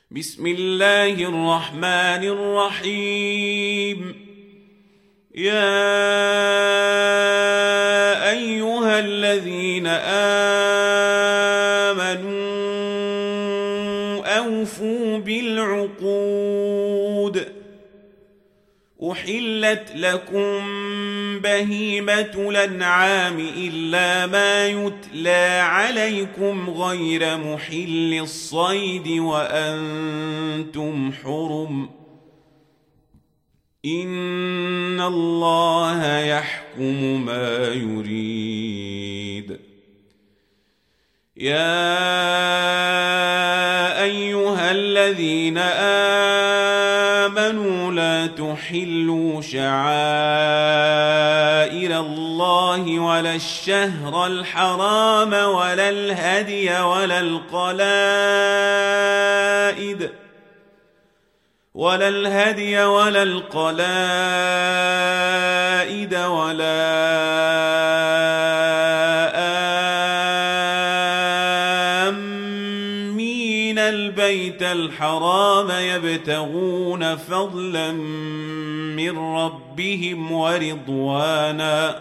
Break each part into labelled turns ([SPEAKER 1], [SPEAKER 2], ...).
[SPEAKER 1] بسم الله الرحمن الرحيم. يا أيها الذين آمنوا أوفوا بالعقود. أحلت لكم بهيمة الأنعام إلا ما يتلى عليكم غير محل الصيد وأنتم حرم. إن الله يحكم ما يريد. يا أيها الذين آمنوا لا تحلوا شعائر الله ولا الشهر الحرام ولا الهدي ولا القلائد ولا آمين البيت الحرام يبتغون فضلا من ربهم ورضوانا.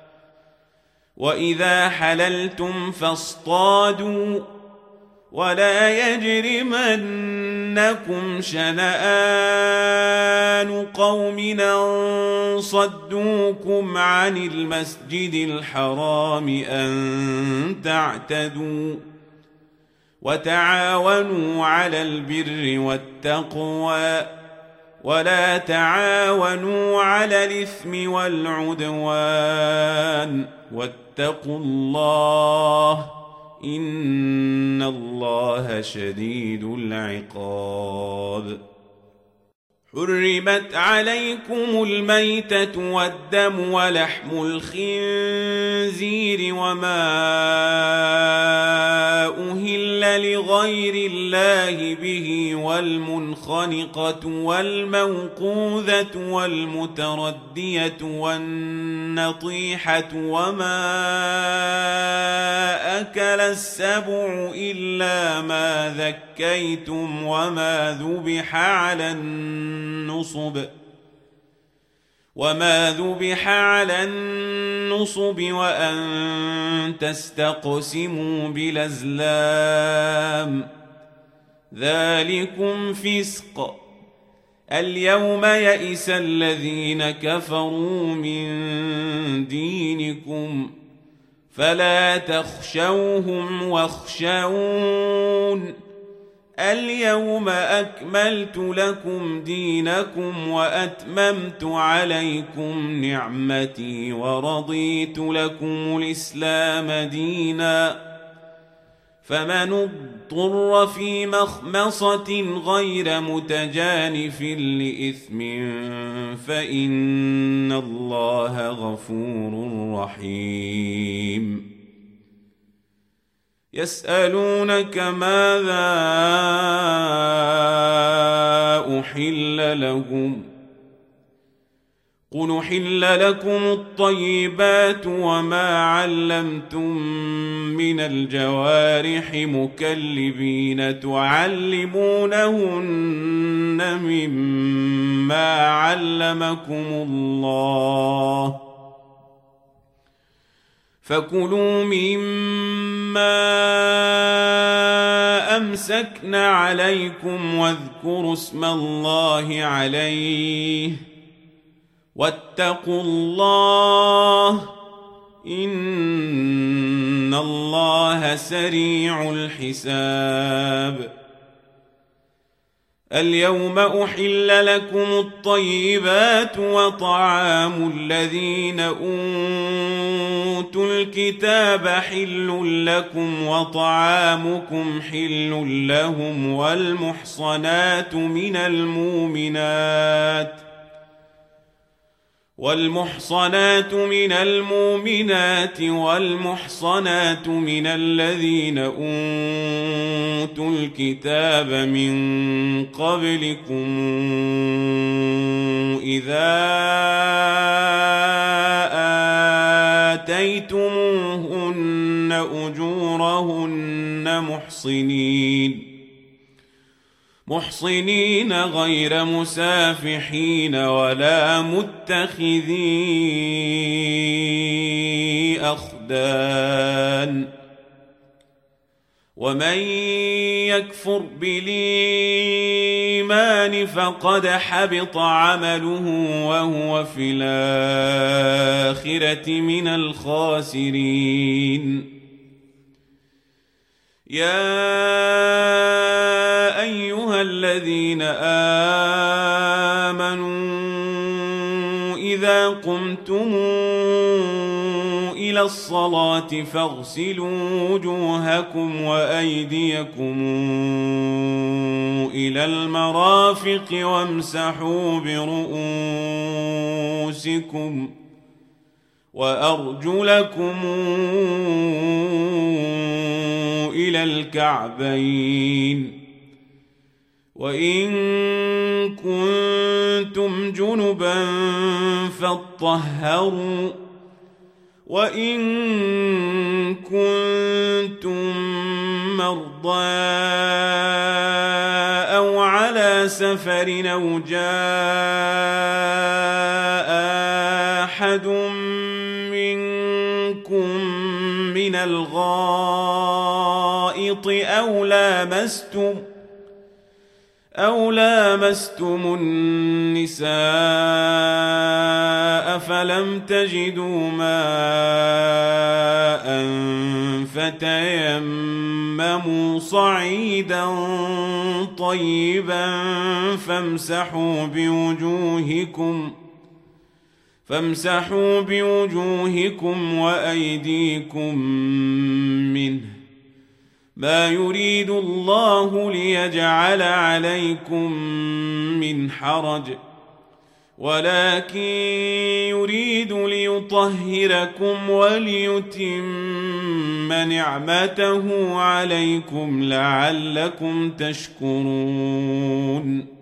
[SPEAKER 1] وإذا حللتم فاصطادوا ولا يجرمنكم شنآن قوم أن صدوكم عن المسجد الحرام أن تعتدوا. وتعاونوا على البر والتقوى ولا تعاونوا على الإثم والعدوان واتقوا الله إن الله شديد العقاب. حرمت عليكم الميتة والدم ولحم الخنزير وما أهل لغير الله به والمنخنقة والموقوذة والمتردية والنطيحة وما أكل السبع إلا ما ذكيتم وما ذبح على النصب وأن تستقسموا بالأزلام ذلكم فسق. اليوم يئس الذين كفروا من دينكم فلا تخشوهم واخشون. اليوم أكملت لكم دينكم وأتممت عليكم نعمتي ورضيت لكم الإسلام دينا. فمن اضطر في مخمصة غير متجانف لإثم فإن الله غفور رحيم. يسألونك ماذا أحل لهم قل أحل لكم الطيبات وما علمتم من الجوارح مكلبين تعلمونهن مما علمكم الله فكلوا مما أمسكن عليكم واذكروا اسم الله عليه واتقوا الله إن الله سريع الحساب. اليوم أحل لكم الطيبات وطعام الذين أوتوا الكتاب حل لكم وطعامكم حل لهم والمحصنات من المؤمنات والمحصنات من الذين أوتوا الكتاب من قبلكم إذا آتيتموهن أجورهن محصنين غير مسافحين ولا متخذي أخدان ومن يكفر بالإيمان فقد حبط عمله وهو في الآخرة من الخاسرين. يا أيها الذين آمنوا إذا قمتم إلى الصلاة فاغسلوا وجوهكم وأيديكم إلى المرافق وامسحوا برؤوسكم وأرجلكم إلى الكعبين وإن كنتم جنبا فاطهروا وإن كنتم مرضى أو على سفر أو جاء أحد منكم من الغائط أو لامستم النساء فلم تجدوا ماء فتيمموا صعيدا طيبا فامسحوا بوجوهكم وأيديكم منه ما يريد الله ليجعل عليكم من حرج ولكن يريد ليطهركم وليتم نعمته عليكم لعلكم تشكرون.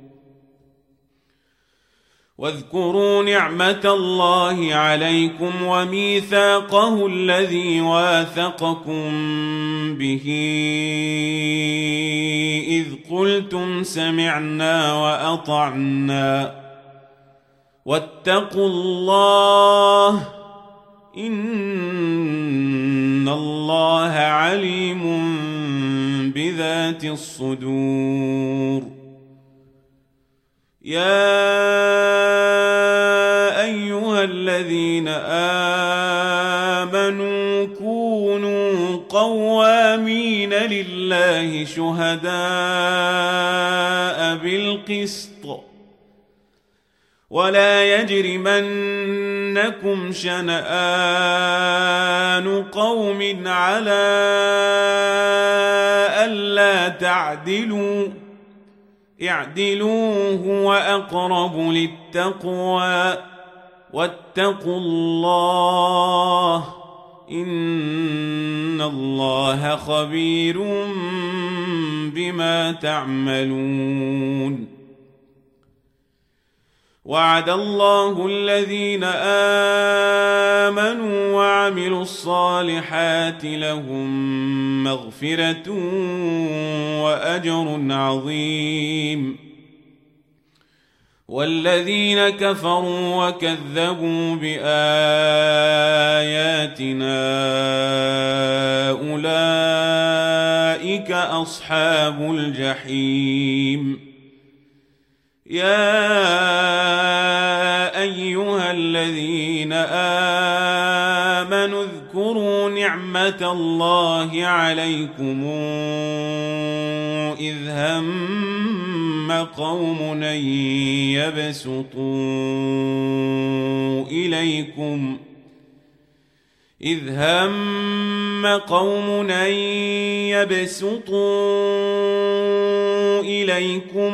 [SPEAKER 1] واذكروا نعمة الله عليكم وميثاقه الذي واثقكم به إذ قلتم سمعنا وأطعنا واتقوا الله إن الله عليم بذات الصدور. يا أيها الذين آمنوا كونوا قوامين لله شهداء بالقسط ولا يجرمنكم شنآن قوم على ألا تعدلوا اعدلوا هو أقرب للتقوى واتقوا الله إن الله خبير بما تعملون. وعد الله الذين آمنوا وعملوا الصالحات لهم مغفرة وأجر عظيم. والذين كفروا وكذبوا بآياتنا أولئك أصحاب الجحيم. يا أيها الذين آمنوا اذكروا نعمة الله عليكم إذ هم قوم أن يبسطوا إليكم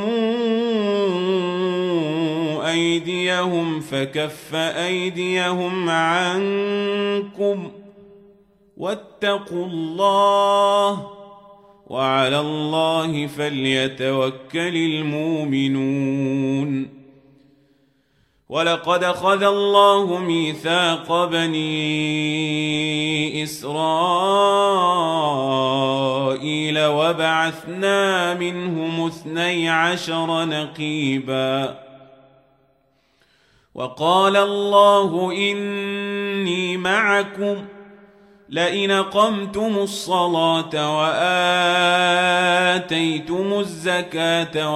[SPEAKER 1] أيديهم فكف أيديهم عنكم واتقوا الله وعلى الله فليتوكل المؤمنون. ولقد أخذ الله ميثاق بني إسرائيل وبعثنا منهم 12 نقيبا وقال الله إني معكم لئن أقمتم الصلاة وآتيتم الزكاة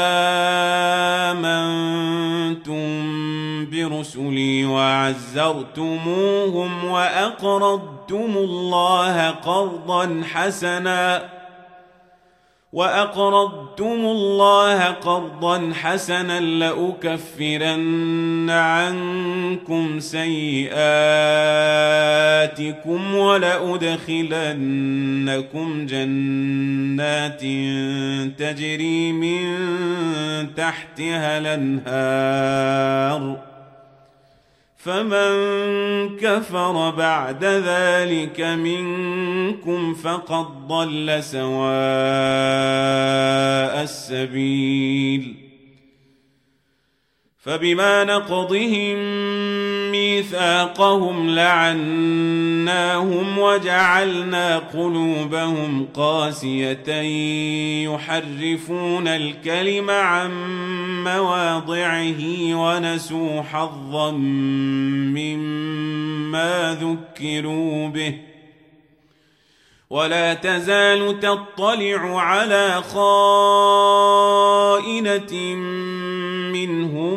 [SPEAKER 1] وآمنتم برسلي وعزرتموهم وأقرضتم الله قرضا حسنا لأكفرن عنكم سيئاتكم ولأدخلنكم جنات تجري من تحتها الأنهار فمن كفر بعد ذلك منكم فقد ضل سواء السبيل فبما نقضهم ميثاقهم لعناهم وجعلنا قلوبهم قاسية يحرفون الكلم عن مواضعه ونسوا حظا مما ذكروا به ولا تزال تطلع على خائنة منهم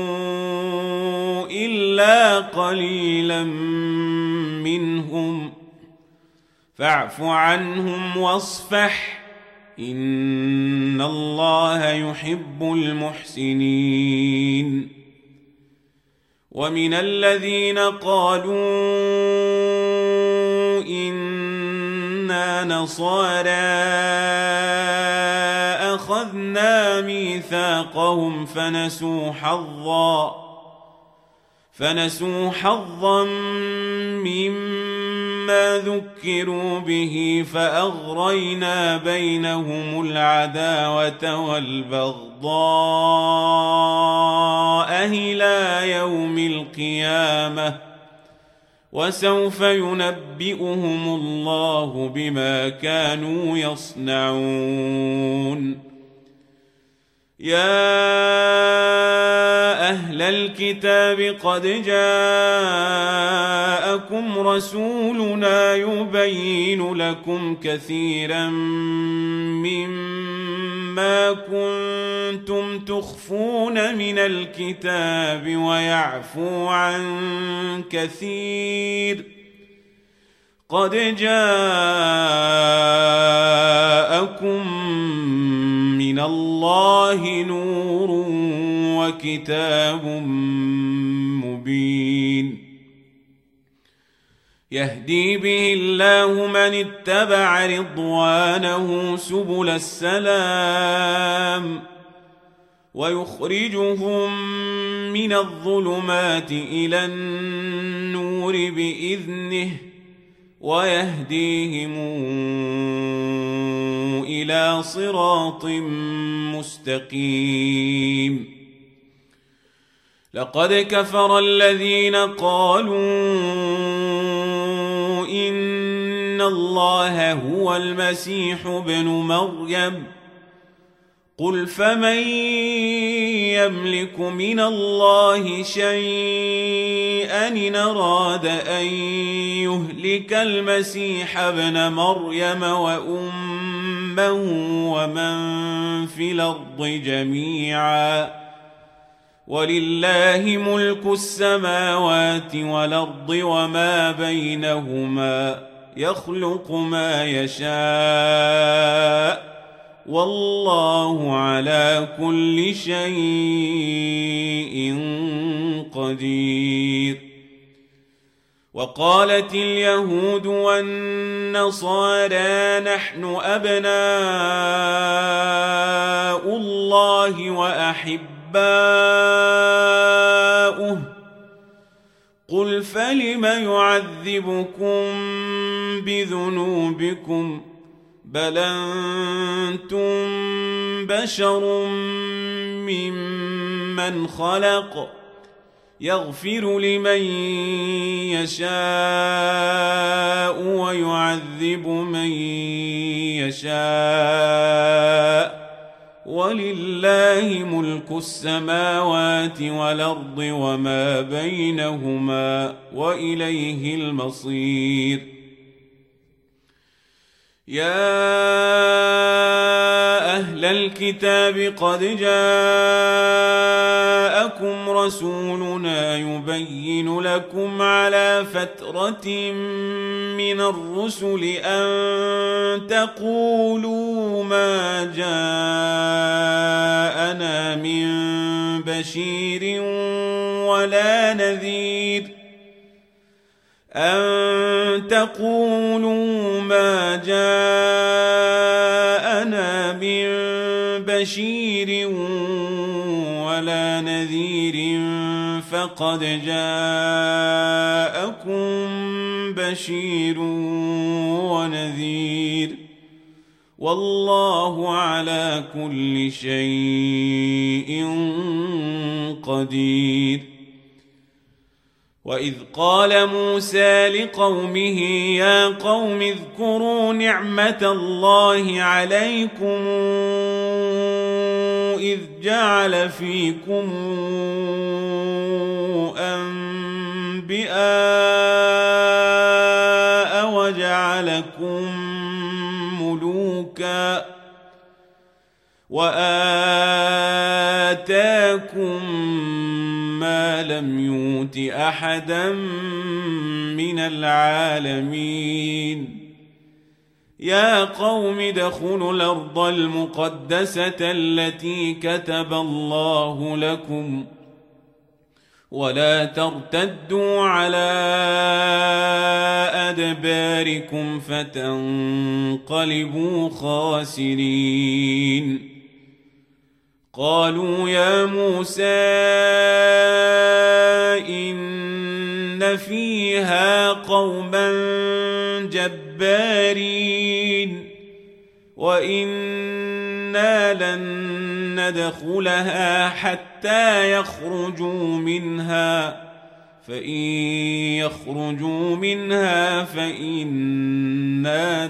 [SPEAKER 1] إلا قليلا منهم فاعف عنهم واصفح إن الله يحب المحسنين ومن الذين قالوا إنا نصارى أخذنا ميثاقهم فنسوا حظا مما ذكروا به فأغرينا بينهم العداوة والبغضاء إلى يوم القيامة وسوف ينبئهم الله بما كانوا يصنعون يا أهل الكتاب قد جاءكم رسولنا يبين لكم كثيرا مما كنتم تخفون من الكتاب ويعفو عن كثير قد جاءكم من الله نور وكتاب مبين يهدي به الله من اتبع رضوانه سبل السلام ويخرجهم من الظلمات إلى النور بإذنه ويهديهم إلى صراط مستقيم لقد كفر الذين قالوا إن الله هو المسيح ابن مريم قل فمن يملك من الله شيئا إن أراد أن يهلك المسيح ابن مريم وأمه ومن في الأرض جميعا ولله ملك السماوات والأرض وما بينهما يخلق ما يشاء والله على كل شيء قدير وقالت اليهود والنصارى نحن أبناء الله وأحباؤه قل فلم يعذبكم بذنوبكم بل أنتم بشر ممن خلق يغفر لمن يشاء ويعذب من يشاء ولله ملك السماوات والأرض وما بينهما وإليه المصير يا أهل الكتاب قد جاءكم رسولنا يبين لكم على فترة من الرسل أن تقولوا ما جاءنا من بشير ولا نذير أن تقولوا ما جاءنا من بشير ولا نذير فقد جاءكم بشير ونذير والله على كل شيء قدير وإذ قال موسى لقومه يا قوم اذكروا نعمة الله عليكم إذ جعل فيكم أنبياء وجعلكم ملوكا وآتاكم ما لم يؤت أحدا من العالمين يا قوم ادخلوا الأرض المقدسة التي كتب الله لكم ولا ترتدوا على أدباركم فتنقلبوا خاسرين قالوا يا موسى إن فيها قوما جبارين وإنا لن ندخلها حتى يخرجوا منها فإن يخرجوا منها فإنا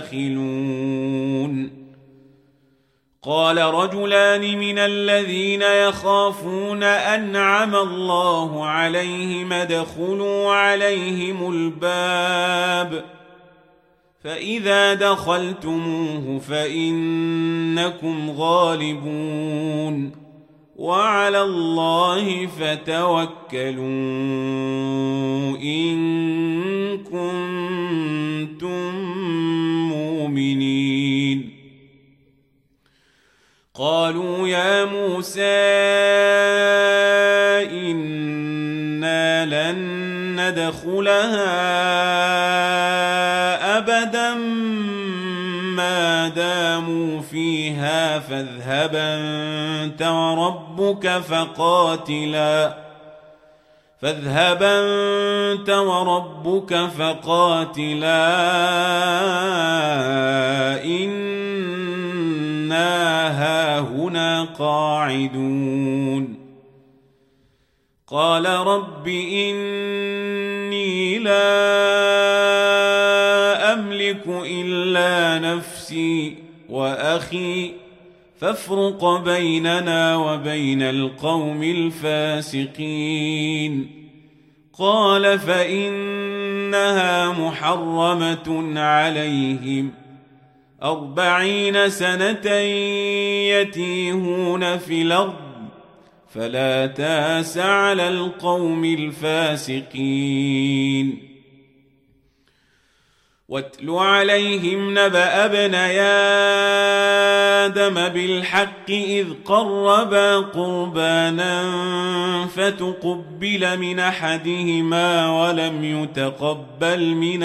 [SPEAKER 1] داخلون قال رجلان من الذين يخافون أنعم الله عليهم ادخلوا عليهم الباب فإذا دخلتموه فإنكم غالبون وعلى الله فتوكلوا إن كنتم مؤمنين قالوا يا موسى إنا لن ندخلها أبدا ما داموا فيها فاذهب أنت وربك فقاتلا إنا هاهنا قاعدون قال رب إني لا أملك إلا نفسي وأخي فافرق بيننا وبين القوم الفاسقين قال فإنها محرمة عليهم 40 سنة يتيهون في الأرض فلا تأس على القوم الفاسقين واتل عليهم نبأ ابني آدم بالحق إذ قربا قربانا فتقبل من أحدهما ولم يتقبل من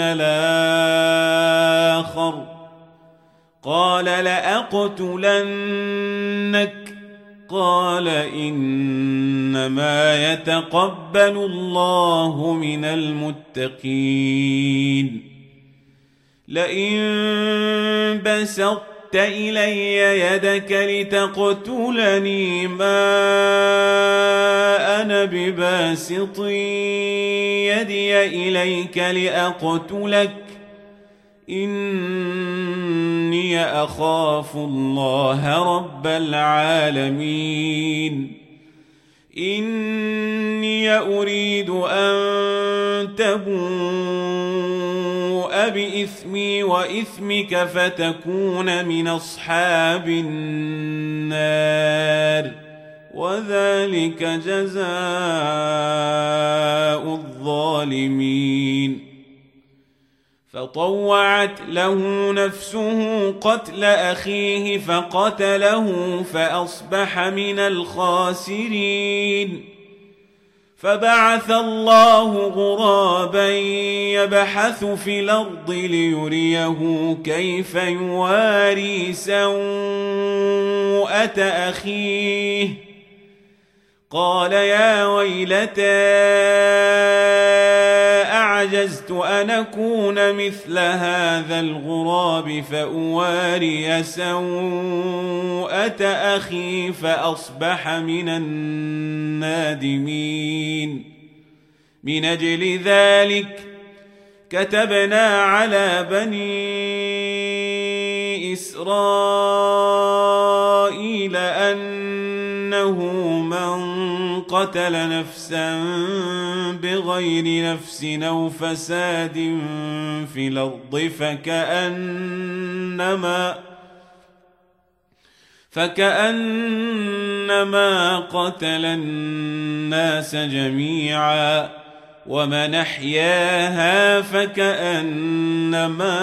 [SPEAKER 1] الآخر قال لأقتلنك قال إنما يتقبل الله من المتقين لئن بسطت إلي يدك لتقتلني ما أنا بباسط يدي إليك لأقتلك إني أخاف الله رب العالمين إني أريد أن تبوء بإثمي وإثمك فتكون من أصحاب النار وذلك جزاء الظالمين فطوعت له نفسه قتل أخيه فقتله فأصبح من الخاسرين فبعث الله غرابا يبحث في الأرض ليريه كيف يواري سوءة أخيه قال يا ويلتى أعجزت أن أكون مثل هذا الغراب فأواري سوءة أخي فأصبح من النادمين من أجل ذلك كتبنا على بني إسرائيل أنه من قتل نفسا بغير نفس أو فساد في الأرض فكأنما قتل الناس جميعا ومن أحياها فكأنما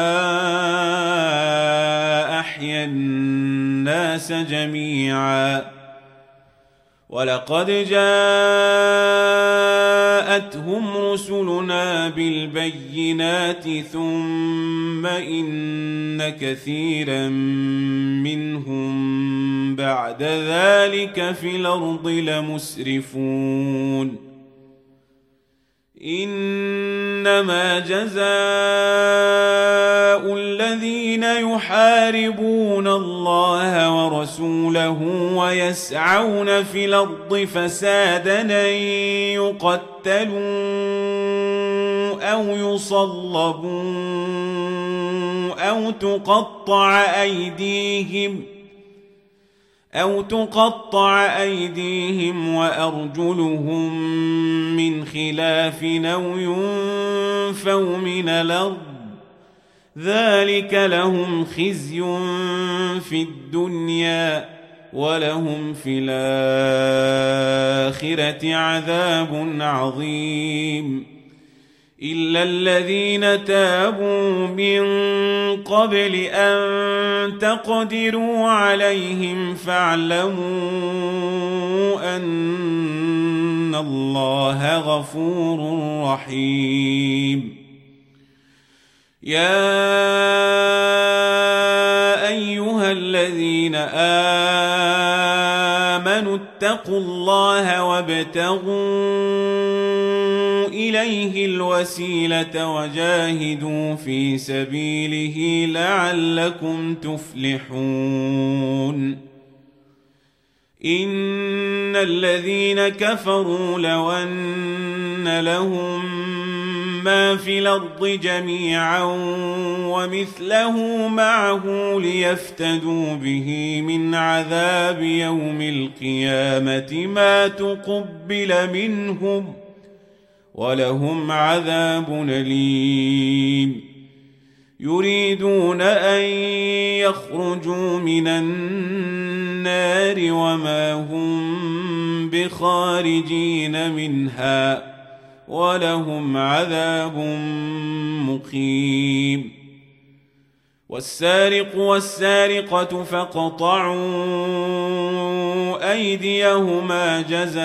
[SPEAKER 1] أحيا الناس جميعا ولقد جاءتهم رسلنا بالبينات ثم إن كثيرا منهم بعد ذلك في الأرض لمسرفون إنما جزاء الذين يحاربون الله ورسوله ويسعون في الأرض فسادا أن يقتلوا أو يصلبوا أو تقطع أيديهم وأرجلهم من خلاف أو ينفوا من الأرض ذلك لهم خزي في الدنيا ولهم في الآخرة عذاب عظيم إلا الذين تابوا من قبل أن تقدروا عليهم فاعلموا أن الله غفور رحيم يا أيها الذين آمنوا اتقوا الله وابتغوا إليه الوسيلة وجاهدوا في سبيله لعلكم تفلحون إن الذين كفروا لو أن لهم ما في الأرض جميعا ومثله معه ليفتدوا به من عذاب يوم القيامة ما تقبل منهم ولهم عذاب أليم يريدون أن يخرجوا من النار وما هم بخارجين منها ولهم عذاب مقيم والسارق والسارقة فاقطعوا أيديهما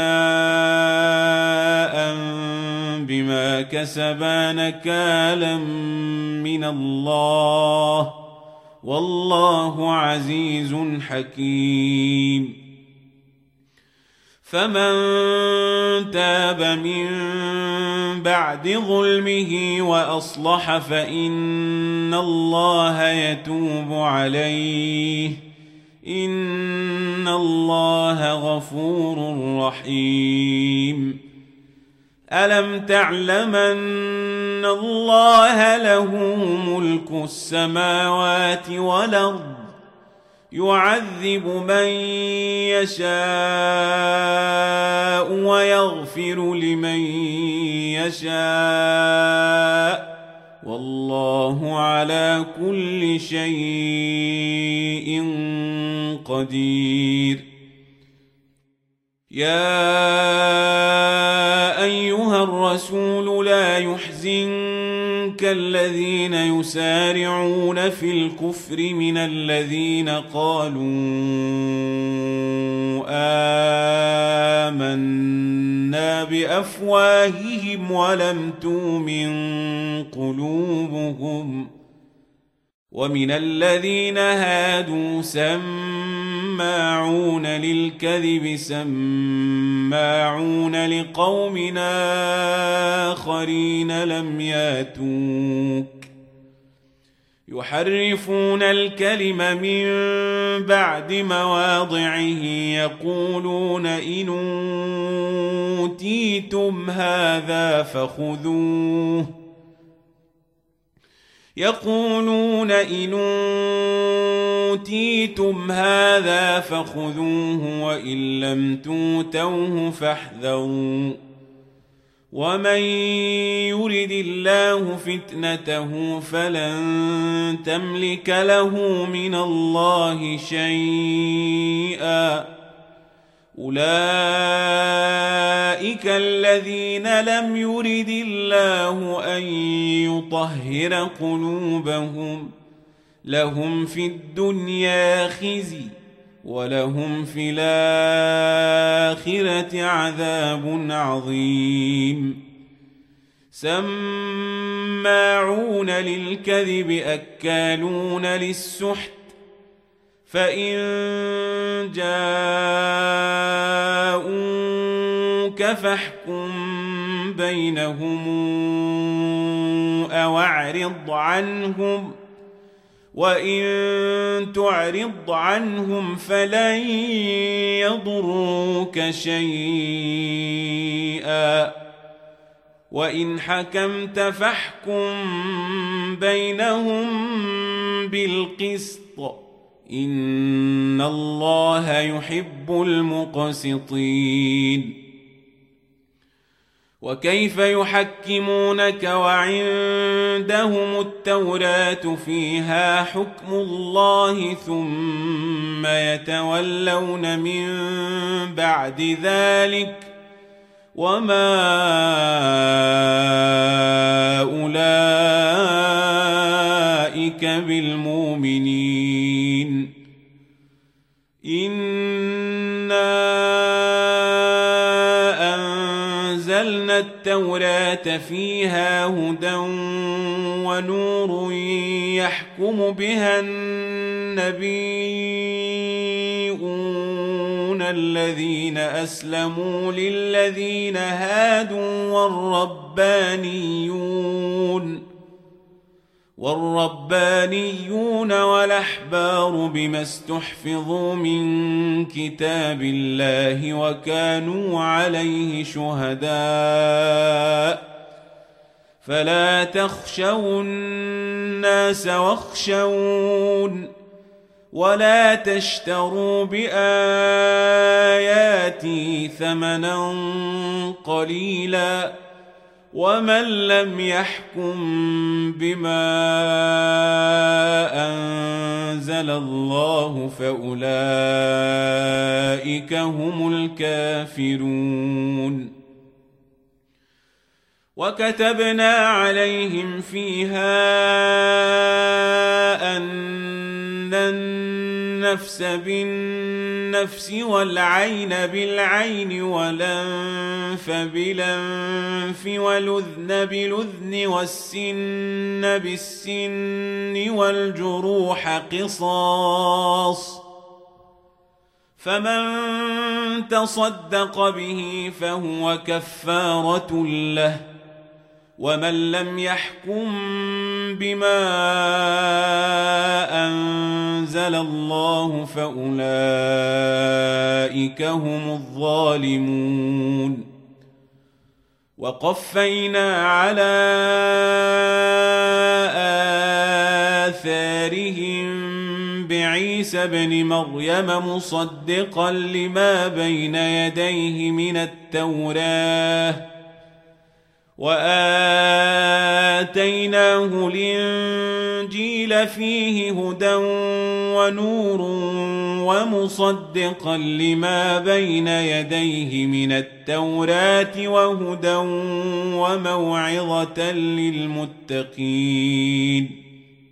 [SPEAKER 1] جزاء بما كسبا نكالا من الله والله عزيز حكيم فمن تاب من بعد ظلمه وأصلح فإن الله يتوب عليه إن الله غفور رحيم ألم تعلم أن الله له ملك السماوات والأرض يعذب من يشاء ويغفر لمن يشاء والله على كل شيء قدير يا أيها الرسول لا يحزنك الذين يسارعون في الكفر من الذين قالوا آمنا بأفواههم ولم تؤمن قلوبهم ومن الذين هادوا سماعون للكذب سماعون لقوم آخرين لم ياتوك يحرفون الكلم من بعد مواضعه يقولون إن أوتيتم هذا فخذوه وإن لم توتوه فاحذروا ومن يرد الله فتنته فلن تملك له من الله شيئا أولئك الذين لم يرد الله أن يطهر قلوبهم لهم في الدنيا خزي ولهم في الآخرة عذاب عظيم سماعون للكذب أكالون للسحت فإن جاءوك فاحكم بينهم أو أعرض عنهم وإن تعرض عنهم فلن يضروك شيئا وإن حكمت فاحكم بينهم بالقسط إن الله يحب المقسطين وكيف يحكمونك وعندهم التوراة فيها حكم الله ثم يتولون من بعد ذلك وما أولئك بالمؤمنين أنزلنا التوراة فيها هدى ونور يحكم بها النبيون الذين أسلموا للذين هادوا والربانيون والأحبار بما استحفظوا من كتاب الله وكانوا عليه شهداء فلا تخشوا الناس واخشون ولا تشتروا بآياتي ثمنا قليلا ومن لم يحكم بما أنزل الله فأولئك هم الكافرون وكتبنا عليهم فيها أن النفس بالنفس والعين بالعين والأنف بالأنف والأذن بالأذن والسن بالسن والجروح قصاص فمن تصدق به فهو كفارة له ومن لم يحكم بما أنزل الله فأولئك هم الظالمون وقفينا على آثارهم بعيسى ابن مريم مصدقا لما بين يديه من التوراة وآتيناه الإنجيل فيه هدى ونور ومصدقا لما بين يديه من التوراة وهدى وموعظة للمتقين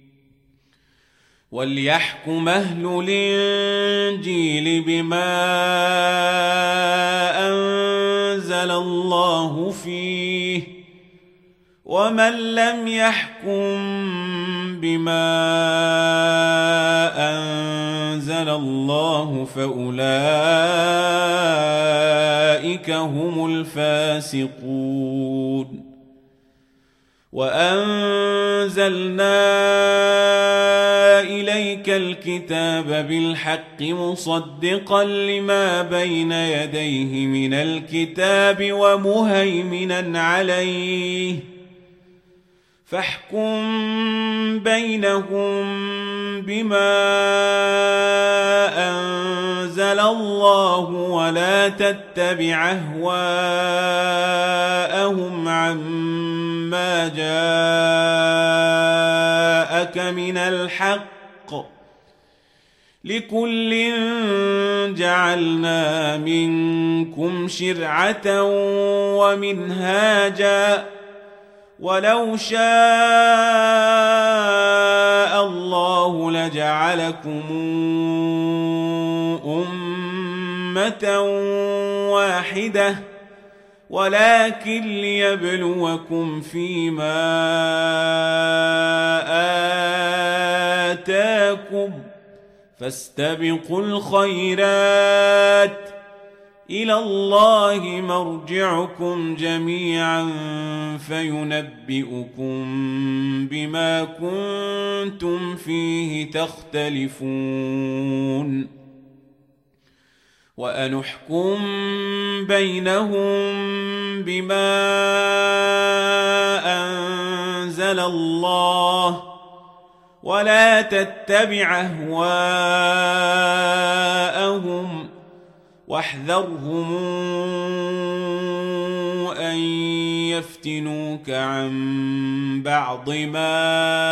[SPEAKER 1] وليحكم أهل الإنجيل بما أنزل الله فيه ومن لم يحكم بما أنزل الله فأولئك هم الفاسقون وأنزلنا إليك الكتاب بالحق مصدقا لما بين يديه من الكتاب ومهيمنا عليه فاحكم بينهم بما أنزل الله ولا تتبع أهواءهم عما جاءك من الحق لكل جعلنا منكم شرعة ومنهاجا ولو شاء الله لجعلكم أمة واحدة ولكن ليبلوكم فيما آتاكم فاستبقوا الخيرات إلى الله مرجعكم جميعا فينبئكم بما كنتم فيه تختلفون وأنحكم بينهم بما أنزل الله ولا تتبع أهواءهم واحذرهم أن يفتنوك عن بعض ما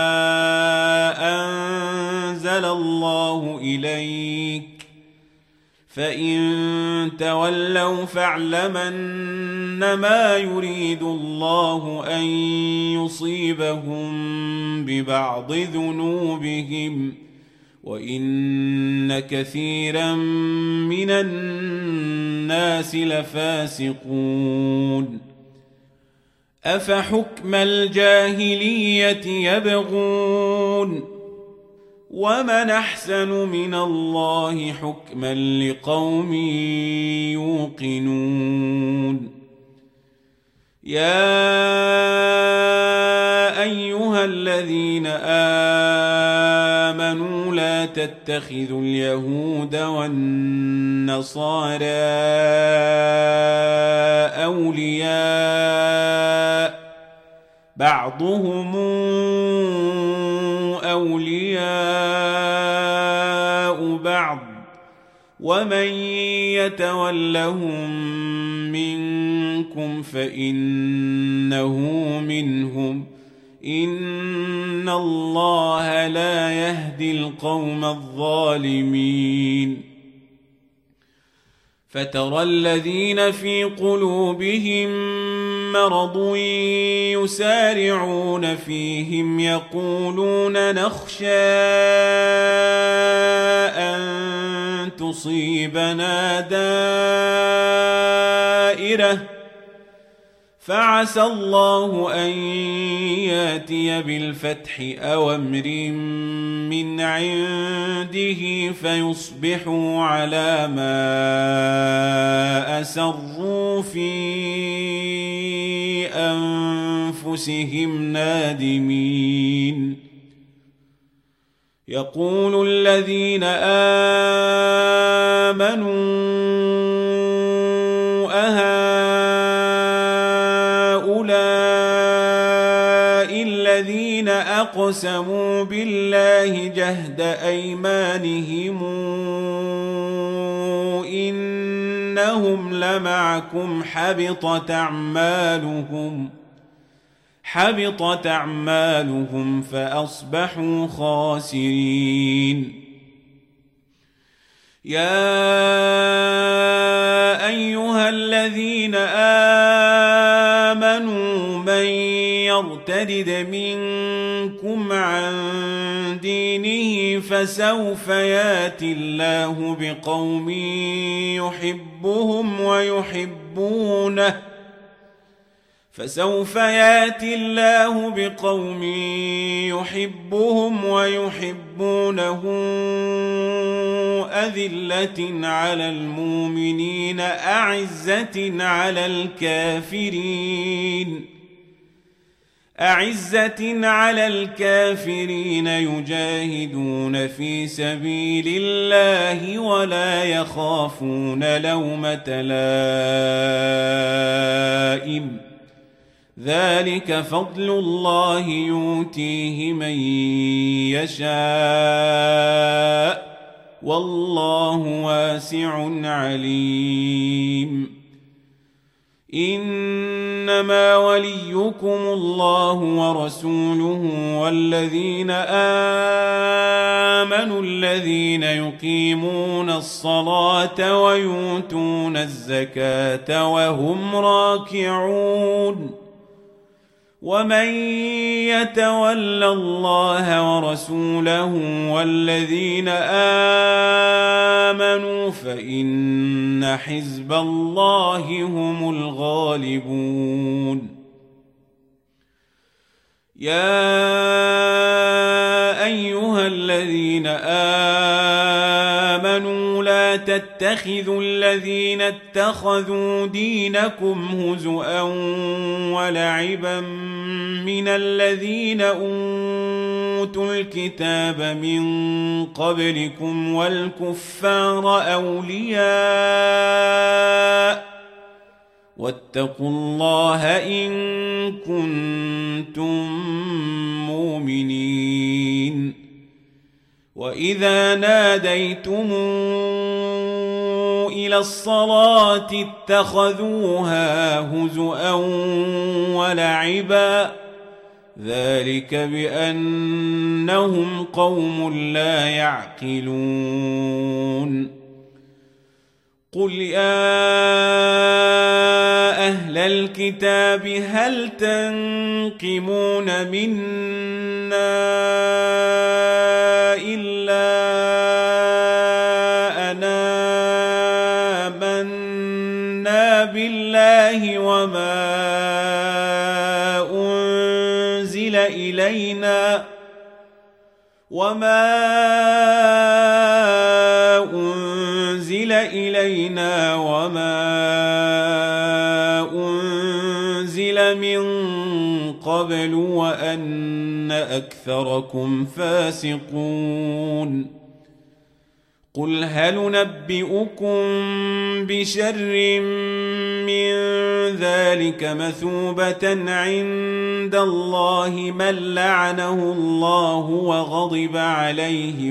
[SPEAKER 1] أنزل الله إليك فإن تولوا فاعلم أنما يريد الله أن يصيبهم ببعض ذنوبهم وإن كثيرا من الناس لفاسقون أفحكم الجاهلية يبغون ومن أحسن من الله حكما لقوم يوقنون يا أيها الذين آمنوا لا تتخذوا اليهود والنصارى أولياء بعضهم أولياء بعض ومن يتولهم منكم فإنه منهم إن الله لا يهدي القوم الظالمين فترى الذين في قلوبهم مرض يسارعون فيهم يقولون نخشى أن تصيبنا دائرة فعسى الله أن ياتي بالفتح أو أمر من عنده فيصبحوا على ما أسروا في أنفسهم نادمين. يقول الذين آمنوا الذين أقسموا بالله جهد أيمانهم إنهم لمعكم حبطت أعمالهم فأصبحوا خاسرين. يا أيها الذين آمنوا من يرتد منكم عن دينه فسوف ياتي الله بقوم يحبهم ويحبونه أذلة على المؤمنين أعزة على الكافرين يجاهدون في سبيل الله ولا يخافون لومة لائم ذلك فضل الله يؤتيه من يشاء والله واسع عليم. إنما وليكم الله ورسوله والذين آمنوا الذين يقيمون الصلاة ويؤتون الزكاة وهم راكعون. ومن يتول الله ورسوله والذين آمنوا فإن حزب الله هم الغالبون. يا أيها الذين آمنوا لا تتخذوا الذين اتخذوا دينكم هزؤا ولعبا من الذين أوتوا الكتاب من قبلكم والكفار أولياء واتقوا الله إن كنتم مؤمنين. وإذا ناديتم إلى الصلاة اتخذوها هزؤا ولعبا ذلك بأنهم قوم لا يعقلون. قل يا أهل الكتاب هل تنقمون منا إلا أن آمنا بالله وما أنزل إلينا وما أنزل من قبل وأن أكثركم فاسقون. قل هل ننبئكم بشر من ذلك مثوبة عند الله من لعنه الله وغضب عليه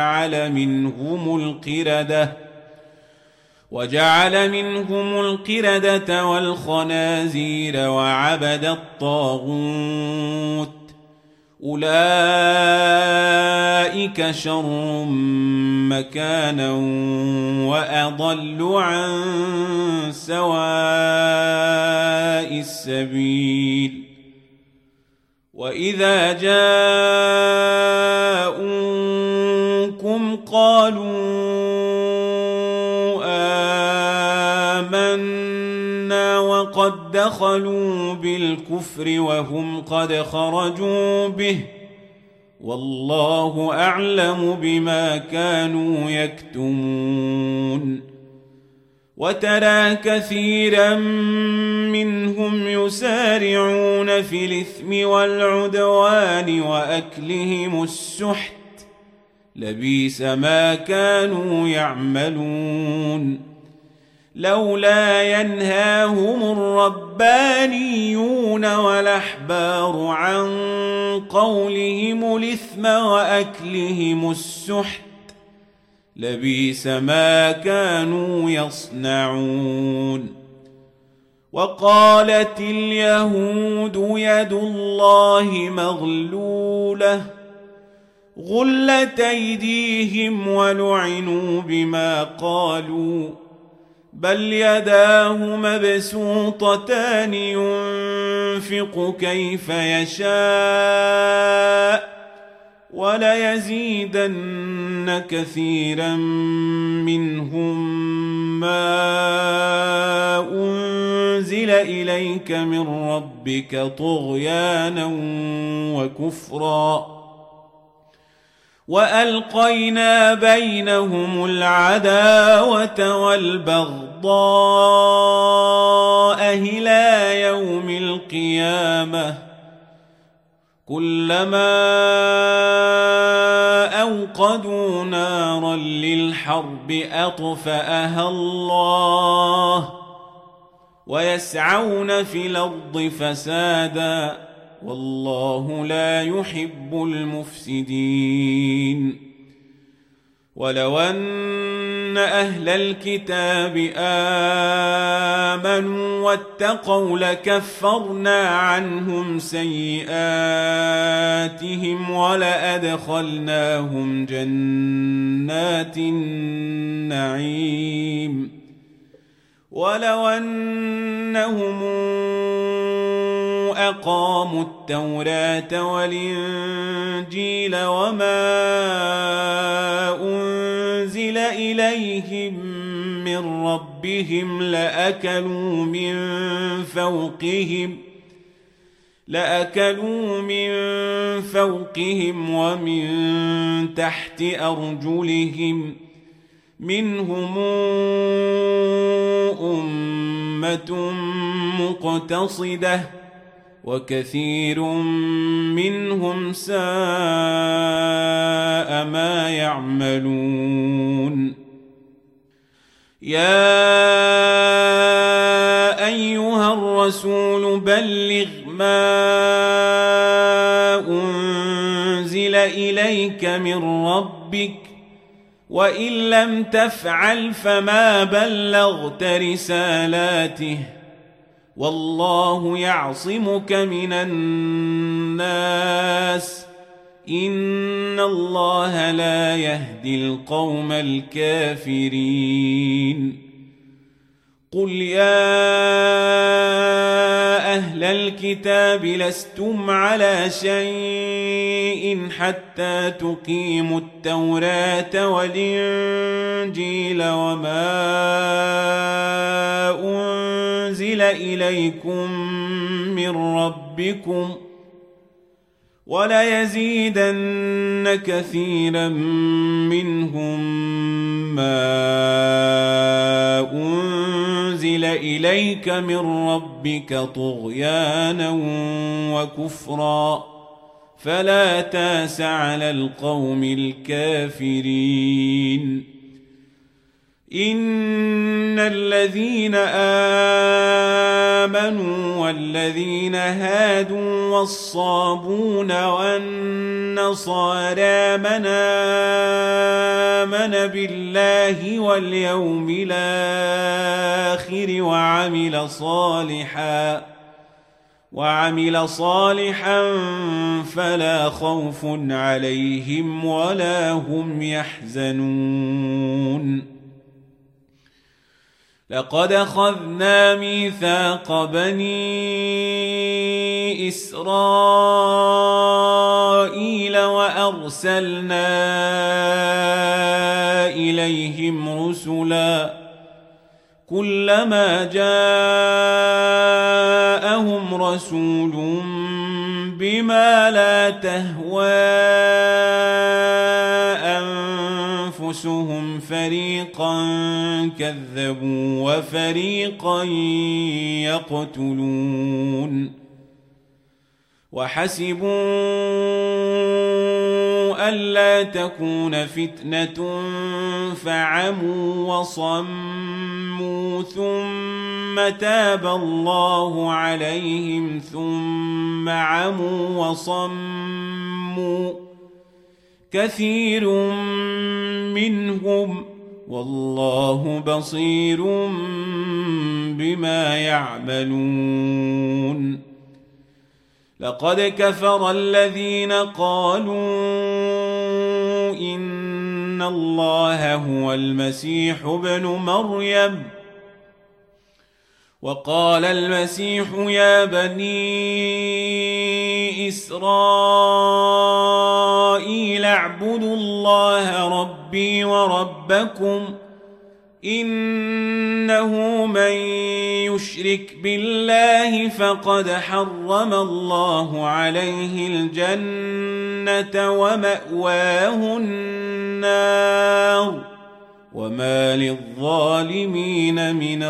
[SPEAKER 1] وجعل منهم القردة والخنازير وعبد الطاغوت أولئك شر مكانا وأضل عن سواء السبيل. وإذا جاءوكم قالوا آمنا قد دخلوا بالكفر وهم قد خرجوا به والله أعلم بما كانوا يكتمون وترى كثيرا منهم يسارعون في الإثم والعدوان وأكلهم السحت لبئس ما كانوا يعملون لولا ينهاهم الربانيون والأحبار عن قولهم الإثم وأكلهم السحت لبئس ما كانوا يصنعون وقالت اليهود يد الله مغلولة غلت أيديهم ولعنوا بما قالوا بل يداه مبسوطتان ينفق كيف يشاء وليزيدن كثيرا منهم ما أنزل إليك من ربك طغيانا وكفرا وألقينا بينهم العداوة والبغضاء إلى يوم القيامة كلما أوقدوا نارا للحرب أطفأها الله ويسعون في الأرض فسادا والله لا يحب المفسدين ولو أن أهل الكتاب آمنوا واتقوا لكفرنا عنهم سيئاتهم ولأدخلناهم جنات النعيم ولو أنهم أقاموا التوراة والإنجيل وما أنزل إليهم من ربهم لأكلوا من فوقهم ومن تحت أرجلهم منهم أمة مقتصدة وكثير منهم ساء ما يعملون يا أيها الرسول بلغ ما أنزل إليك من ربك وإن لم تفعل فما بلغت رسالاته والله يعصمك من الناس إن الله لا يهدي القوم الكافرين قل يا أهل الكتاب لستم على شيء حتى تقيموا التوراة والإنجيل وما أنزل إليكم من ربكم وليزيدن كثيرا منهم ما أنزل إليك من ربك طغيانا وكفرا فلا تاس على القوم الكافرين إن الذين آمنوا والذين هادوا والصابون والنصارى من آمن بالله واليوم الآخر وعمل صالحا فلا خوف عليهم ولا هم يحزنون لقد أخذنا ميثاق بني إسرائيل وأرسلنا إليهم رسلا كلما جاءهم رسول بما لا تهوى أنفسهم فريقا كذبوا وفريقا يقتلون وحسبوا ألا تكون فتنة فعموا وصموا ثم تاب الله عليهم ثم عموا وصموا كثير منهم والله بصير بما يعملون لقد كفر الذين قالوا إن الله هو المسيح ابن مريم وقال المسيح يا بني إسرائيل اعبدوا الله ربي وربكم إنه من يشرك بالله فقد حرم الله عليه الجنة ومأواه النار وما للظالمين من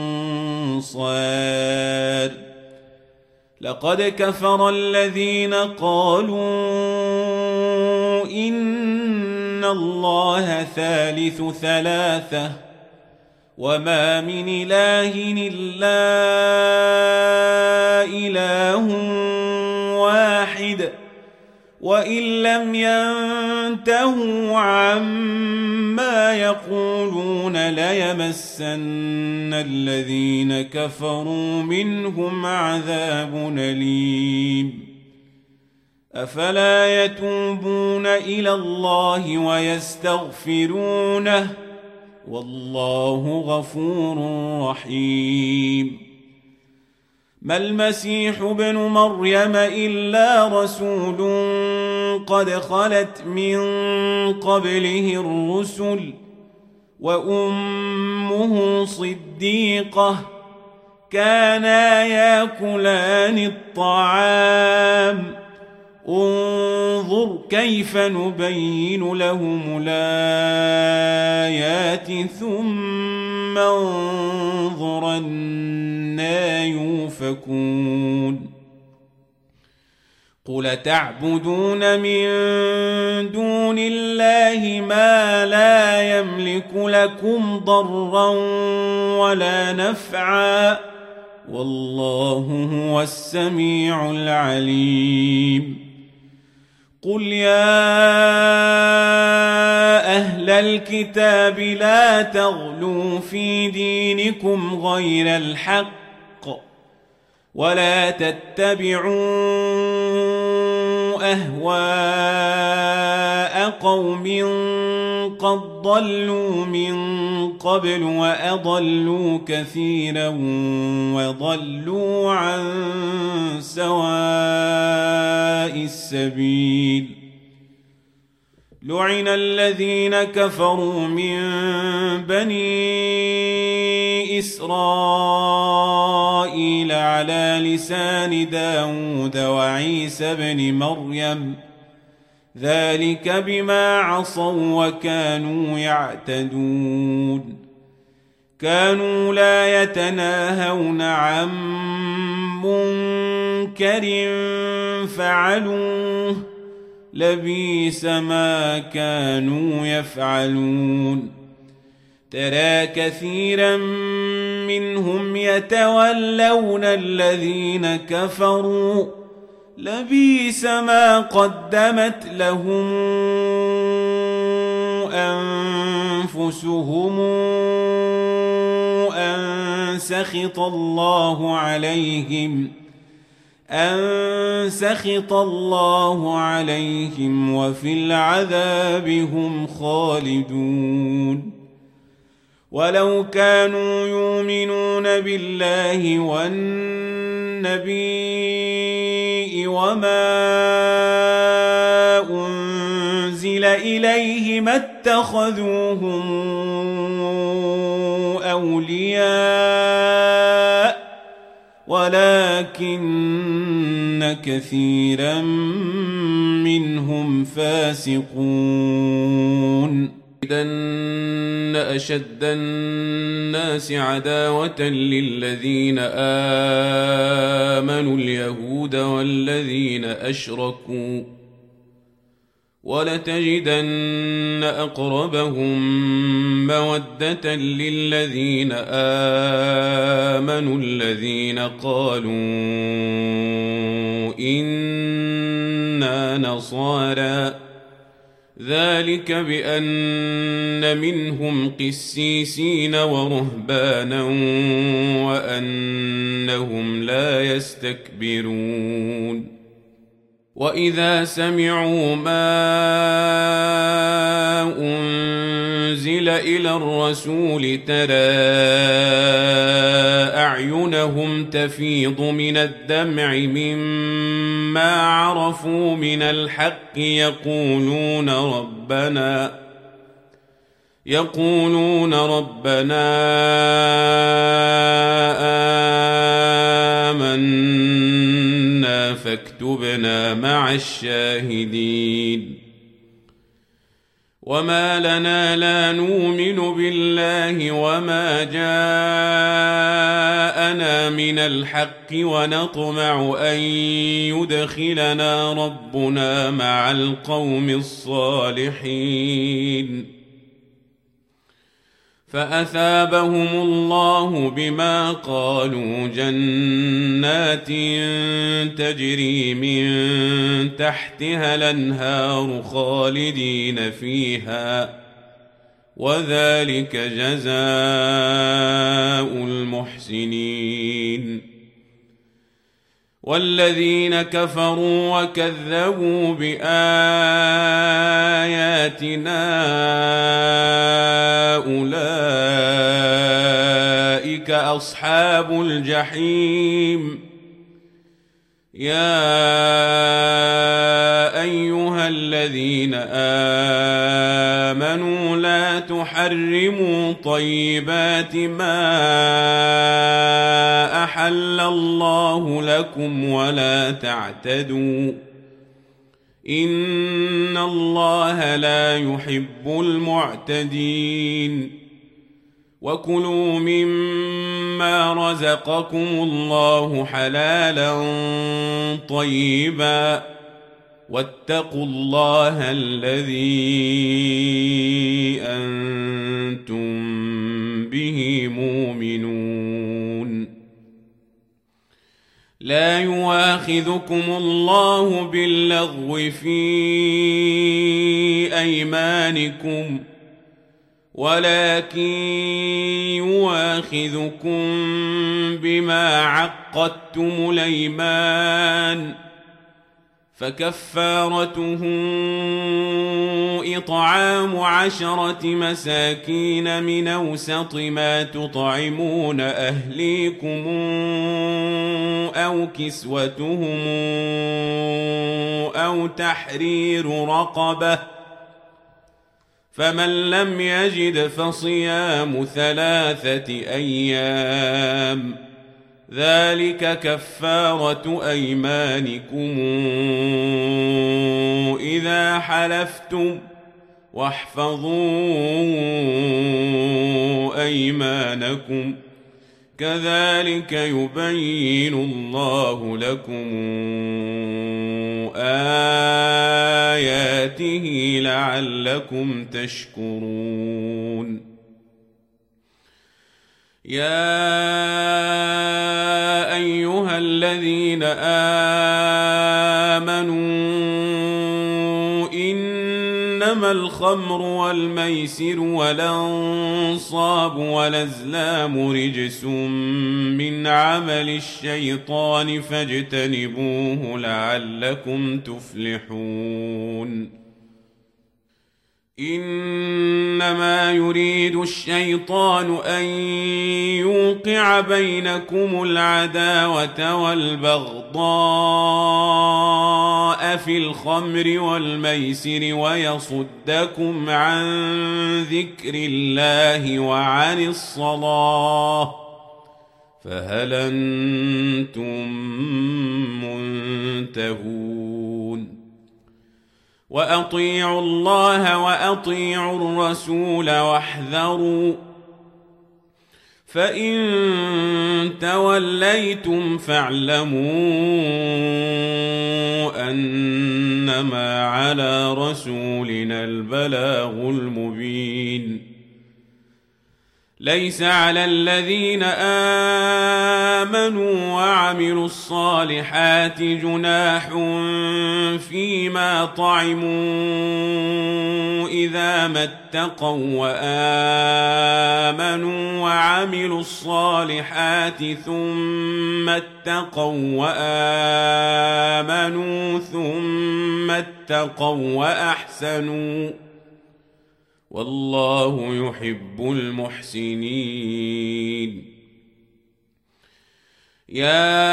[SPEAKER 1] أنصار لقد كفر الذين قالوا إن الله ثالث ثلاثة وما من إله إلا إله واحد وإن لم ينتهوا عما يقولون ليمسن الذين كفروا منهم عذاب أليم أفلا يتوبون إلى الله ويستغفرونه والله غفور رحيم ما المسيح ابن مريم إلا رسول قد خلت من قبله الرسل وأمه صديقة كانا يأكلان الطعام انظر كيف نبين لهم الآيات ثم انظر أنى يؤفكون قل تعبدون من دون الله ما لا يملك لكم ضرا ولا نفعا والله هو السميع العليم قل يا أهل الكتاب لا تغلوا في دينكم غير الحق ولا تتبعوا أهواء قوم قد ضلوا من قبل وأضلوا كثيرا وضلوا عن سواء السبيل لعن الذين كفروا من بني إسرائيل على لسان داود وعيسى بن مريم ذلك بما عصوا وكانوا يعتدون كانوا لا يتناهون عن منكر فعلوه لبئس ما كانوا يفعلون ترى كثيرا منهم يتولون الذين كفروا لبئس ما قدمت لهم أنفسهم أن سخط الله عليهم وفي العذاب هم خالدون ولو كانوا يؤمنون بالله والنبي وما أنزل إليه ما اتخذوهم أولياء ولكن كثيرا منهم فاسقون. إذن أشد الناس عداوة للذين آمنوا اليهود والذين أشركوا ولتجدن أقربهم مودة للذين آمنوا الذين قالوا إنا نصارى ذلك بأن منهم قسيسين ورهبانا وأنهم لا يستكبرون. وإذا سمعوا ما أنزل إلى الرسول ترى أعينهم تفيض من الدمع مما عرفوا من الحق يقولون ربنا آمنا فاكتبنا مع الشاهدين. وما لنا لا نؤمن بالله وما جاءنا من الحق ونطمع أن يدخلنا ربنا مع القوم الصالحين. فأثابهم الله بما قالوا جنات تجري من تحتها الأنهار خالدين فيها وذلك جزاء المحسنين. والذين كفروا وكذبوا بآياتنا أولئك أصحاب الجحيم. يا أيها الذين آمنوا لا تحرموا طيبات ما أحل الله لكم ولا تعتدوا إن الله لا يحب المعتدين. وكلوا مما رزقكم الله حلالا طيبا واتقوا الله الذي أنتم به مؤمنون. لا يؤاخذكم الله باللغو في أيمانكم ولكن يؤاخذكم بما عقدتم الأيمان فكفارته إطعام 10 مساكين من أوسط ما تطعمون أهليكم أو كسوتهم أو تحرير رقبة فمن لم يجد فصيام 3 أيام ذلك كفارة أيمانكم إذا حلفتم واحفظوا أيمانكم كذلك يبين الله لكم آياته لعلكم تشكرون. يا أيها الذين آمنوا إنما الخمر والميسر والأنصاب والأزلام رجس من عمل الشيطان فاجتنبوه لعلكم تفلحون. إنما يريد الشيطان أن يوقع بينكم العداوة والبغضاء في الخمر والميسر ويصدكم عن ذكر الله وعن الصلاة فهل أنتم منتهون وأطيعوا الله وأطيعوا الرسول واحذروا فإن توليتم فاعلموا أنما على رسولنا البلاغ المبين ليس على الذين آمنوا وعملوا الصالحات جناح فيما طعموا إذا ما اتقوا وآمنوا وعملوا الصالحات ثم اتقوا وآمنوا ثم اتقوا وأحسنوا والله يحب المحسنين يا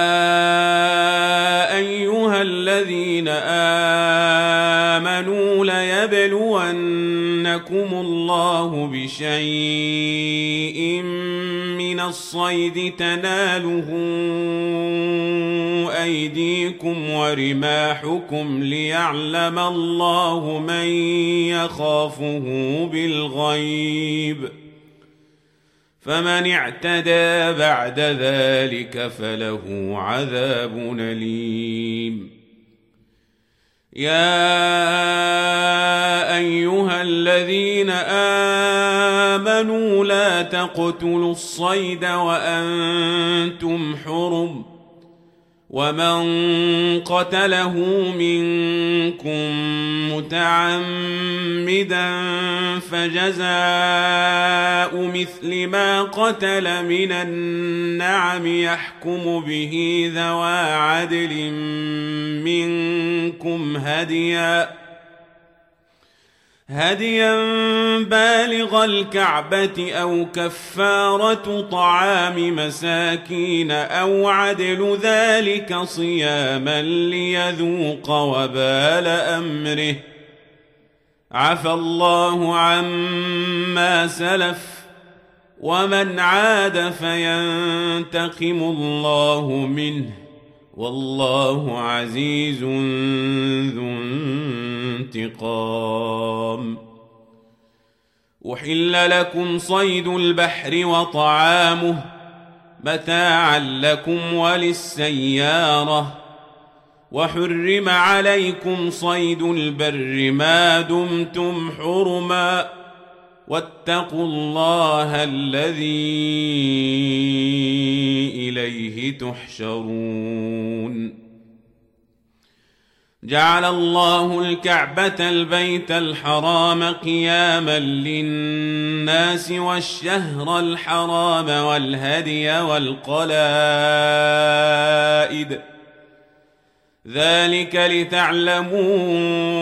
[SPEAKER 1] أيها الذين آمنوا ليبلونكم الله بشيء من الصيد تناله أيديكم ورماحكم ليعلم الله من يخافه بالغيب فمن اعتدى بعد ذلك فله عذاب أليم يا أيها الذين آمنوا لا تقتلوا الصيد وأنتم حرم ومن قتله منكم متعمدا فجزاء مثل ما قتل من النعم يحكم به ذوى عدل منكم هديا بالغ الكعبة أو كفارة طعام مساكين أو عدل ذلك صياما ليذوق وبال أمره عفى الله عما سلف ومن عاد فينتقم الله منه والله عزيز ذو انتقام أحل لكم صيد البحر وطعامه متاعا لكم وللسيارة وحرم عليكم صيد البر ما دمتم حرما واتقوا الله الذي إليه تحشرون جعل الله الكعبة البيت الحرام قياما للناس والشهر الحرام والهدي والقلائد ذلك لتعلموا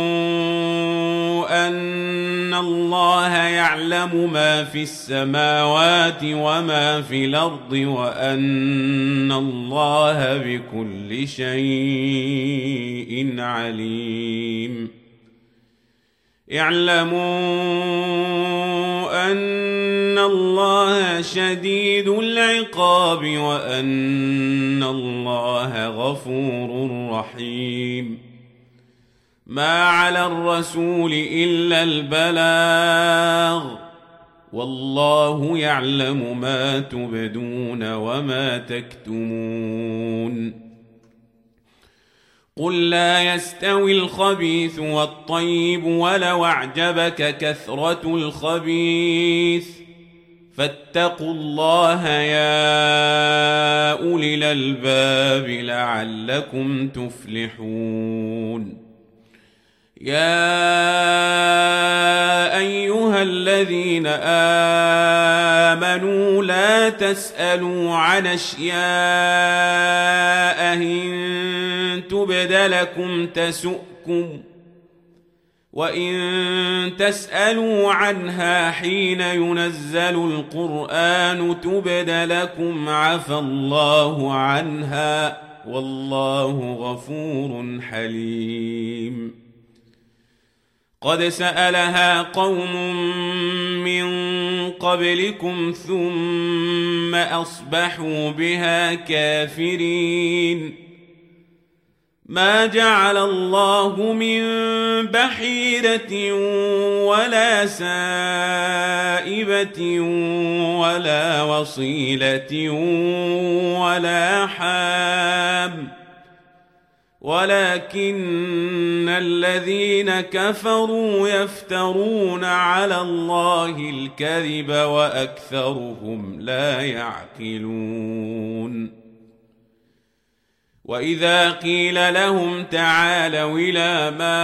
[SPEAKER 1] أن الله يعلم ما في السماوات وما في الأرض وأن الله بكل شيء عليم اعلموا أن الله شديد العقاب وأن الله غفور رحيم ما على الرسول إلا البلاغ والله يعلم ما تبدون وما تكتمون قل لا يستوي الخبيث والطيب ولو أعجبك كثرة الخبيث فاتقوا الله يا أولي الألباب لعلكم تفلحون يا أيها الذين آمنوا لا تسألوا عن أشياء إن تبد لكم تسؤكم وإن تسألوا عنها حين ينزل القرآن تبد لكم عفى الله عنها والله غفور حليم قد سألها قوم من قبلكم ثم أصبحوا بها كافرين ما جعل الله من بحيرة ولا سائبة ولا وصيلة ولا حام ولكن الذين كفروا يفترون على الله الكذب وأكثرهم لا يعقلون وإذا قيل لهم تعالوا إلى ما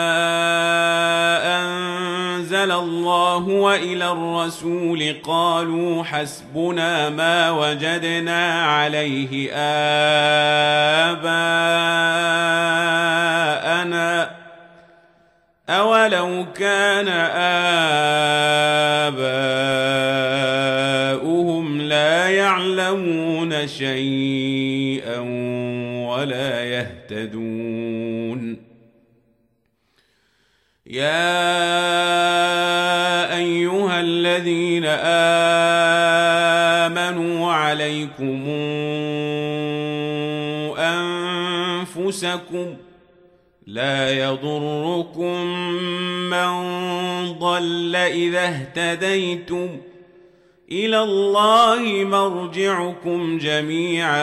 [SPEAKER 1] أنزل الله وإلى الرسول قالوا حسبنا ما وجدنا عليه آباءنا أولو كان آباؤهم لا يعلمون شيئا ولا يهتدون يا أيها الذين آمنوا عليكم أنفسكم لا يضركم من ضل إذا اهتديتم إلى الله مرجعكم جميعا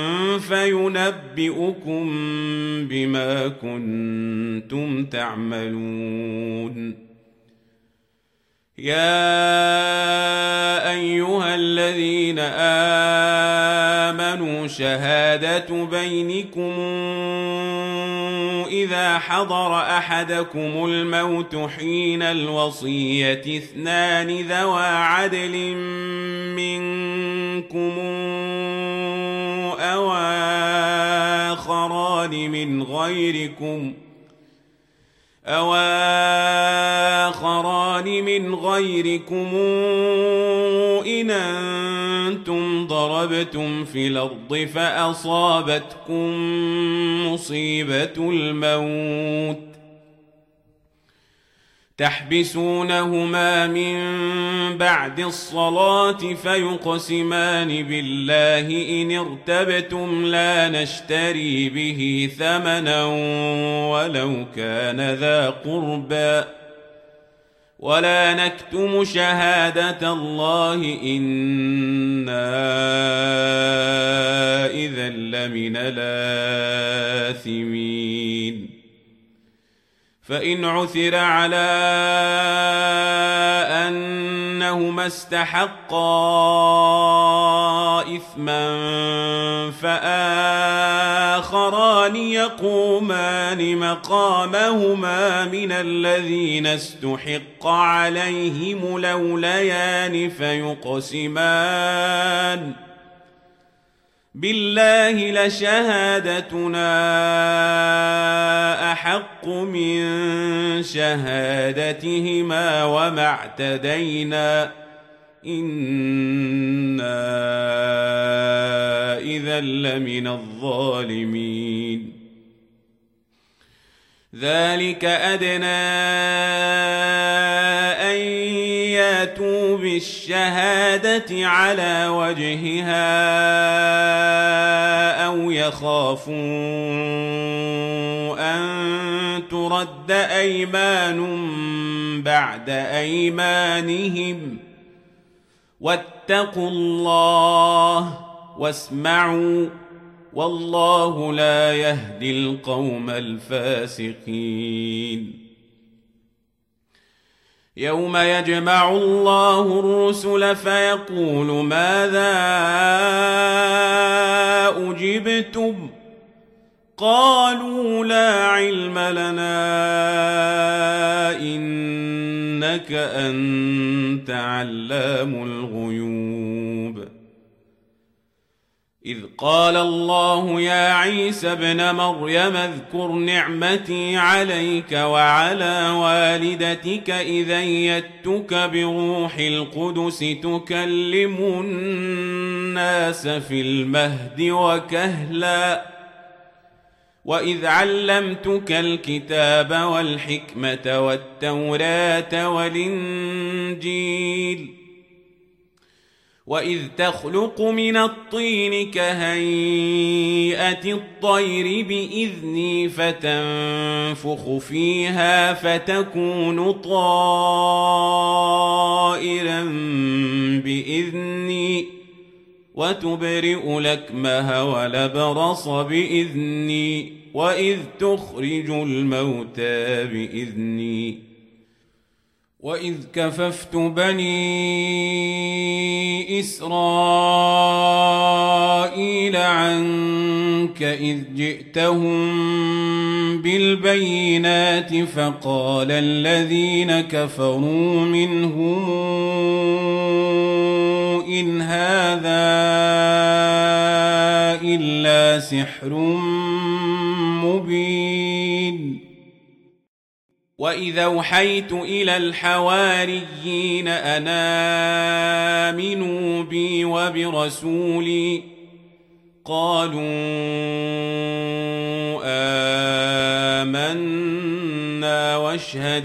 [SPEAKER 1] فينبئكم بما كنتم تعملون يا أيها الذين آمنوا شهادة بينكم إذا حضر أحدكم الموت حين الوصية اثنان ذوى عدل منكم أو آخران من غيركم إن أنتم ضربتم في الأرض فأصابتكم مصيبة الموت تحبسونهما من بعد الصلاة فيقسمان بالله إن ارتبتم لا نشتري به ثمنا ولو كان ذا قربى ولا نكتم شهادة الله إنا إذا لمن الآثمين فإن عثر على أنهما استحقا إثما فآخران يقومان مقامهما من الذين استحق عليهم الأوليان فيقسمان بالله لشهادتنا أحق من شهادتهما وما اعتدينا إنا إذا لمن الظالمين ذلك أدنى أن ياتوا بالشهادة على وجهها أو يخافوا أن ترد أيمان بعد أيمانهم واتقوا الله واسمعوا والله لا يهدي القوم الفاسقين يوم يجمع الله الرسل فيقول ماذا أجبتم قالوا لا علم لنا إنك أنت علام الغيوب إذ قال الله يا عيسى ابن مريم اذكر نعمتي عليك وعلى والدتك إذ أيدتك بروح القدس تكلم الناس في المهد وكهلا وإذ علمتك الكتاب والحكمة والتوراة والإنجيل وإذ تخلق من الطين كهيئة الطير بإذني فتنفخ فيها فتكون طائرا بإذني وتبرئ الأكمه والأبرص بإذني وإذ تخرج الموتى بإذني وإذ كففت بني إسرائيل عنك إذ جئتهم بالبينات فقال الذين كفروا منهم إن هذا إلا سحر مبين وإذا أوحيت إلى الحواريين أن آمنوا بي وبرسولي قالوا آمنا واشهد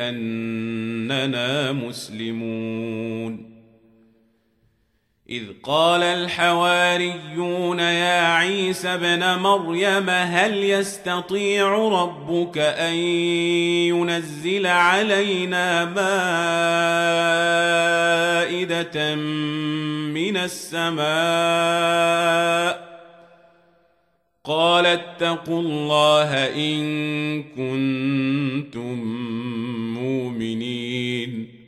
[SPEAKER 1] بأننا مسلمون إذ قال الحواريون يا عيسى ابن مريم هل يستطيع ربك أن ينزل علينا مائدة من السماء قال اتقوا الله إن كنتم مؤمنين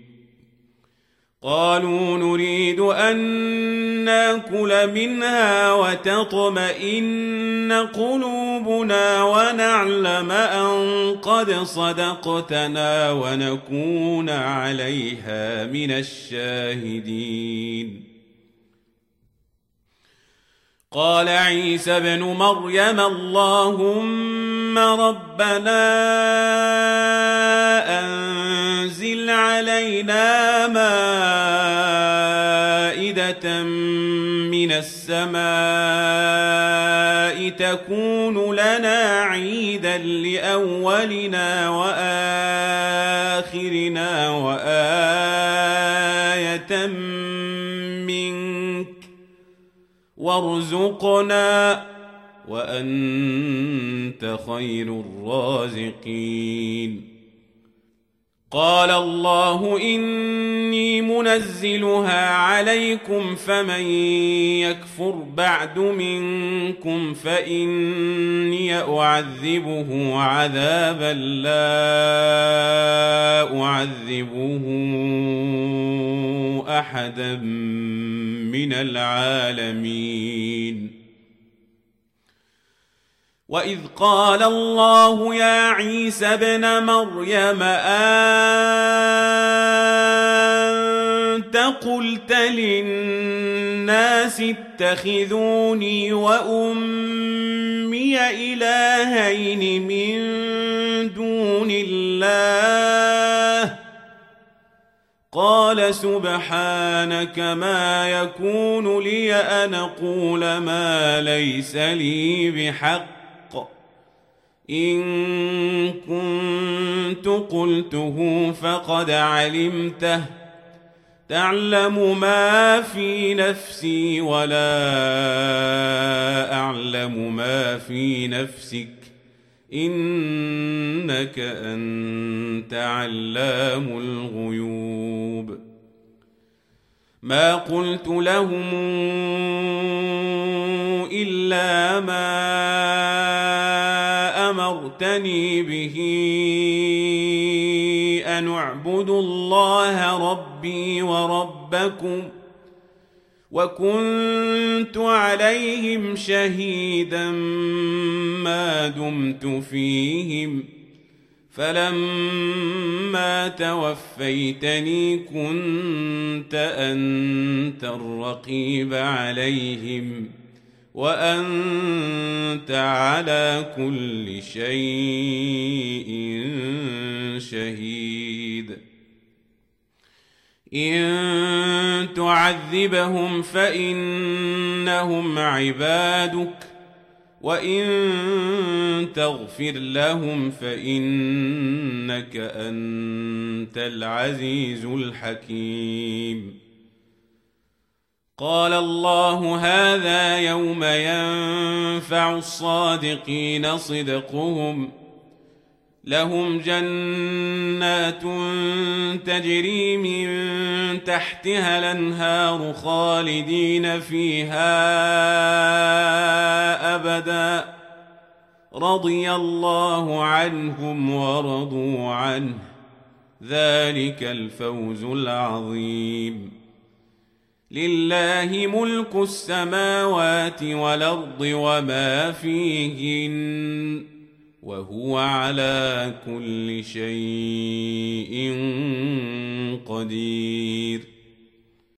[SPEAKER 1] قالوا نريد أن ناكل منها وتطمئن قلوبنا ونعلم أن قد صدقتنا ونكون عليها من الشاهدين قال عيسى ابن مريم اللهم ربنا أنزل علينا مائدة من السماء تكون لنا عيدا لأولنا وآخرنا وآية منك وارزقنا وأنت خير الرازقين قال الله إني منزلها عليكم فمن يكفر بعد منكم فإني أعذبه عذابا لا أعذبه أحدا من العالمين وإذ قال الله يا عيسى ابن مريم أنت قلت للناس اتخذوني وأمي إلهين من دون الله قال سبحانك ما يكون لي أن أقول ما ليس لي بحق إن كنت قلته فقد علمته تعلم ما في نفسي ولا أعلم ما في نفسك إنك أنت علام الغيوب ما قلت لهم إلا ما أمرتني به أن اعبدوا الله ربي وربكم وكنت عليهم شهيدا ما دمت فيهم فلما توفيتني كنت أنت الرقيب عليهم وأنت على كل شيء شهيد إن تعذبهم فإنهم عبادك وإن تغفر لهم فإنك أنت العزيز الحكيم. قال الله هذا يوم ينفع الصادقين صدقهم، لهم جنات تجري من تحتها الأنهار خالدين فيها أبدا، رضي الله عنهم ورضوا عنه، ذلك الفوز العظيم. لله ملك السماوات والأرض وما فيهن، وهو على كل شيء قدير.